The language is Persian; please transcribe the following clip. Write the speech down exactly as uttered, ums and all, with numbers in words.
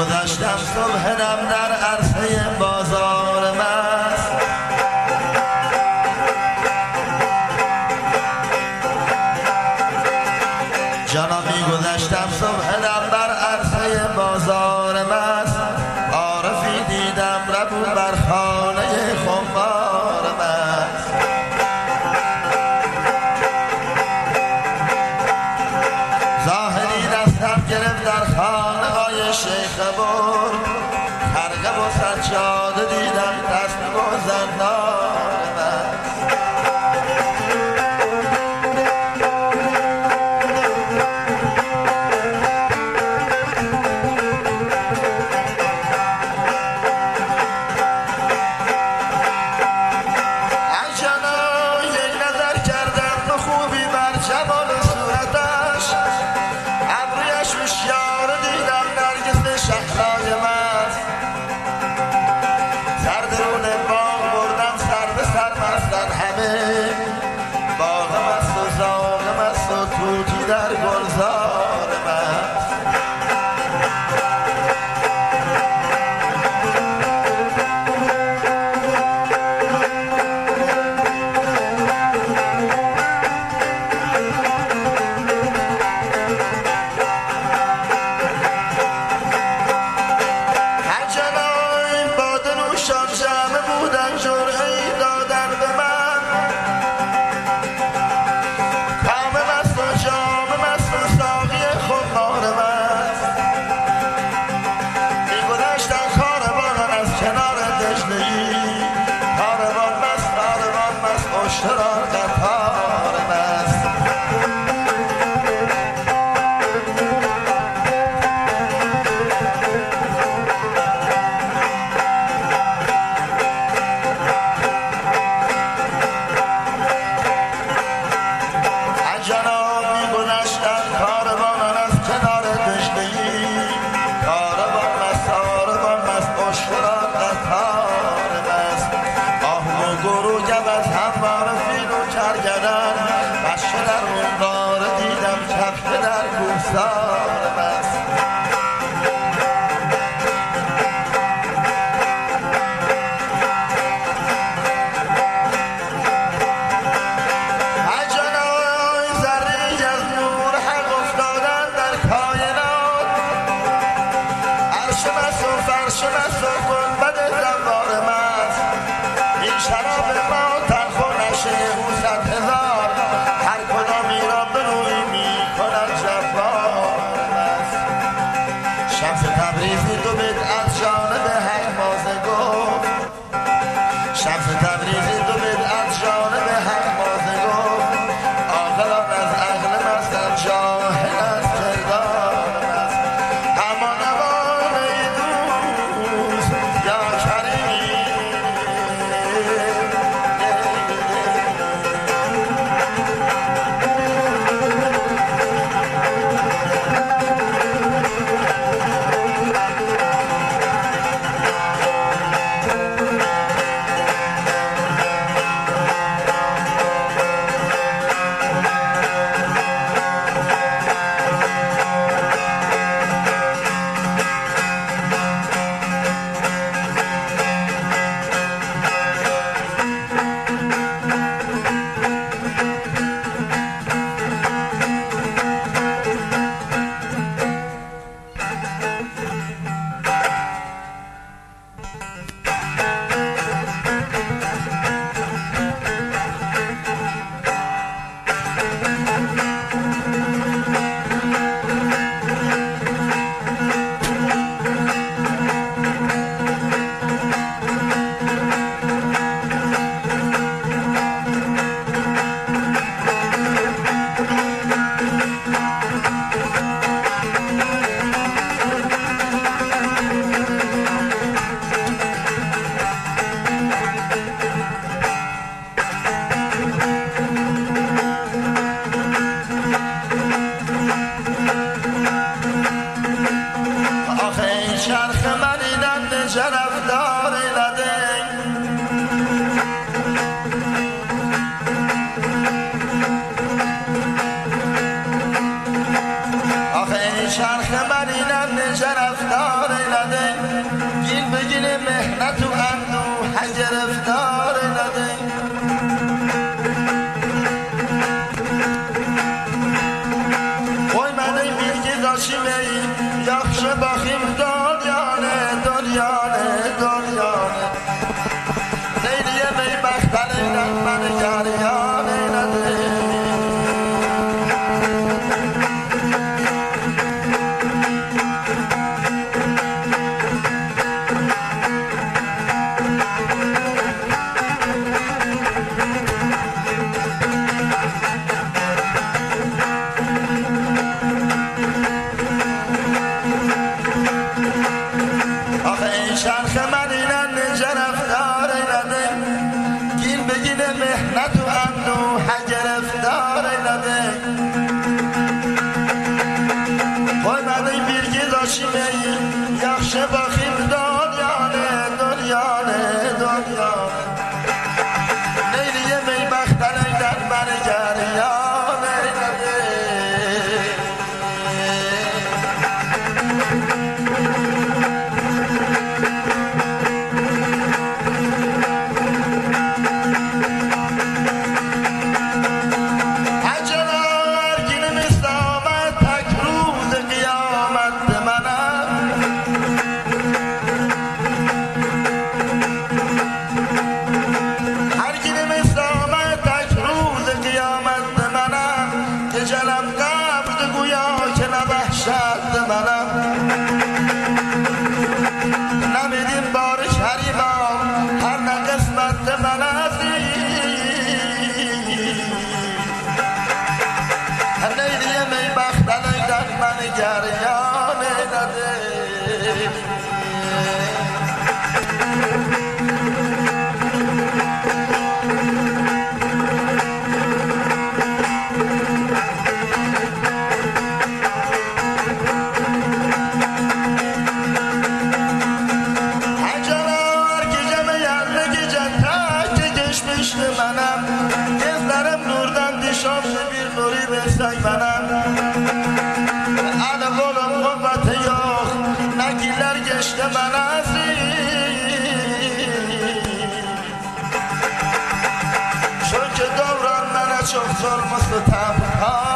میگذشتم صبح دم در عرصه بازار مست، جانا میگذشتم صبح دم بر عرصه بازار مست، عارفی دیدم ربو بر خانه خمار مست. زاهدی دستم گرفت در خانه های شیخ بر، خرقه و سجاده دیدم دست و زنار مست. در گلزار مست هجلای باده نوشان جمع بودن جرعه‌ای دادن به من، اشترار قطار مست. از جناب میگذشتند کاروانان از کنار دشته‌ای، کاروان مست کاروان مست اشترار قطار مست. آهو و گروه از هموار فیل و کرگدن، بشه در اونگاره دیدم کفته در کوهسار مست. هجنای ذره‌ای از نور حق افتادن در کائنات، عرش مست و فرش مست و گنبد زنبار مست. این شراب ما تلخ و نشه او صد هزار، هر کدامی را به روی می کند جبار مست. شمس تبریزی دو بیت از جانب حق مازه گفت، شمس تبریزی دو بیت از جانب حق مازه گفت. عاقلان از عقل مستند، جاهل از کردار مست. همان امان ای دوست یا کریم، منینم نجه رفتار ایلده گیل بگیل مهنت و اندوه گرفتار ایلده qo'ymadim bilgi doshimey yaxshi baxim doryone doryone doryone leyliyemey baxtalaydan mani garyon eyladi شرخ مدینه نجه رفتار ایلده گیل بگیل مهنت و اندوه گرفتار ایلده qo'ymadim birga doshimey yaxshi baxim doryone doryone doryone leyliyemey baxtalaydan mani garyon eylade نمیدیم بار شریفم هر نقسمت من ازی لیلی می بختنی در من گریان نده منم gözlerim nurdan dişamlı bir nuri versen bana Alı kolum kuvveti yok nakiller geçti bana Çünkü davran bana çok zor mustafa